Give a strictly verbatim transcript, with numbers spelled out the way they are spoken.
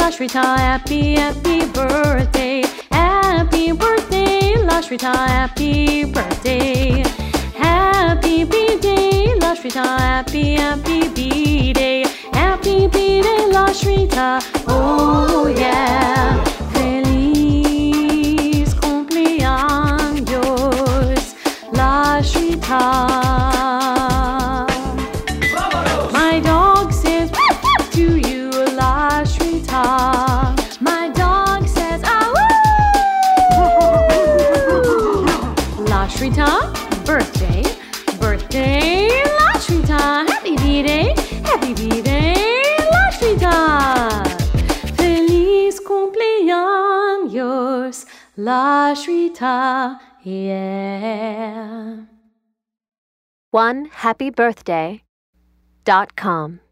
Lashrita, happy, happy birthday. Happy birthday, Lashrita, happy birthday. Happy B-Day, Lashrita, happy, happy B-Day. Happy B-Day, Lashrita, oh yeah. Feliz cumpleaños, Lashrita. My dog says to you, Lashrita. My dog says, ah woo! Lashrita, birthday, birthday, Lashrita. Happy B-Day, happy B-Day, Lashrita. Feliz cumpleaños, Lashrita, yeah. one happy birthday dot com